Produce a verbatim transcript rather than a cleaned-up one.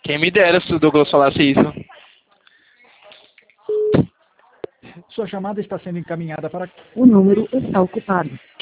Quem me dera se o Douglas falasse isso. Sua chamada está sendo encaminhada para... O número está ocupado.